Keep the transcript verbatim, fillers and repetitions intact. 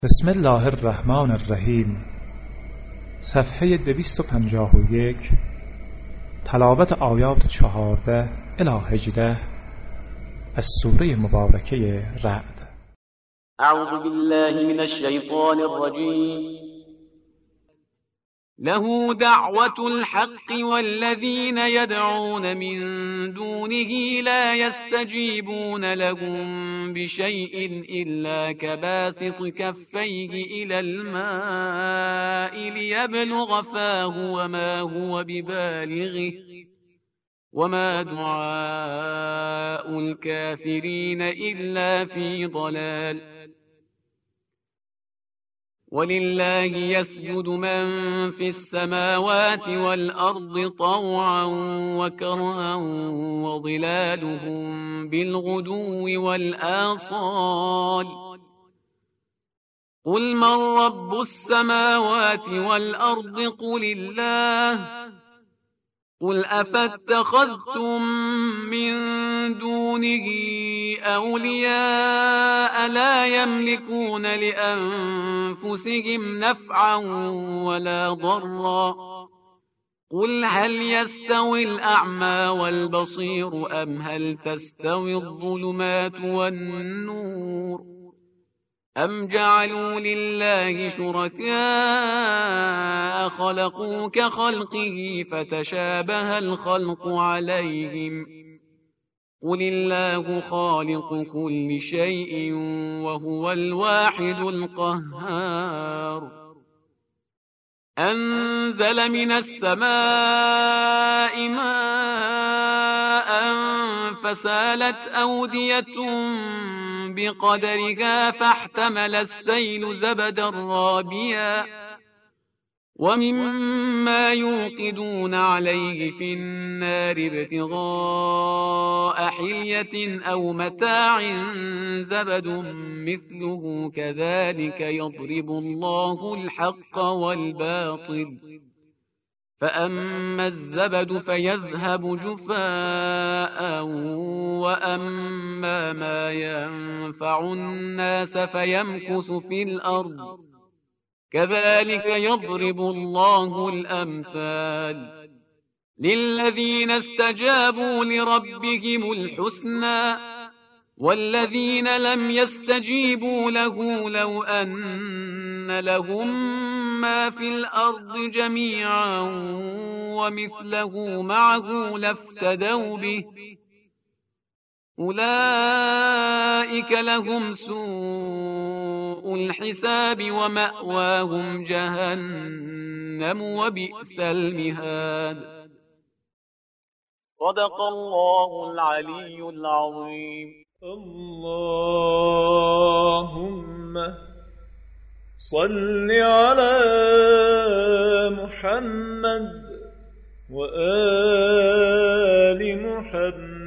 بسم الله الرحمن الرحیم. صفحه دویست و پنجاه و یک. تلاوت آیات چهارده الی هجده از سوره مبارکه رعد. اعوذ بالله من الشیطان الرجیم. له دعوة الحق والذين يدعون من دونه لا يستجيبون لهم بشيء إلا كباسط كفيه إلى الماء ليبلغ فاه وما هو ببالغه وما دعاء الكافرين إلا في ضلال. ولله يسجد من في السماوات والأرض طوعا وكرها وظلالهم بالغدو والآصال. قل من رب السماوات والأرض قل الله. قل أفاتخذتم من دونه أولياء لا يملكون لأنفسهم نفعا ولا ضرا. قل هل يستوي الأعمى والبصير أم هل تستوي الظلمات والنور أم جعلوا لله شركاء خلقوا كخلقه فتشابه الخلق عليهم. قل الله خالق كل شيء وهو الواحد القهار. أنزل من السماء ماء فسالت أودية بقدرها فاحتمل السيل زبدا رابيا ومما يوقدون عليه في النار ابتغاء حلية أو متاع زبد مثله كذلك يضرب الله الحق والباطل. فأما الزبد فيذهب جفاء وأما ما ينفع الناس فيمكث في الأرض كذلك يضرب الله الأمثال. للذين استجابوا لربهم الحسنى والذين لم يستجيبوا له لو أن لهم ما في الأرض جميعا ومثله معه لافتدوا به أولئك لهم سوء الحساب ومأواهم جهنم وبئس المهاد. صدق الله العلي العظيم. اللهم صل على محمد وآل محمد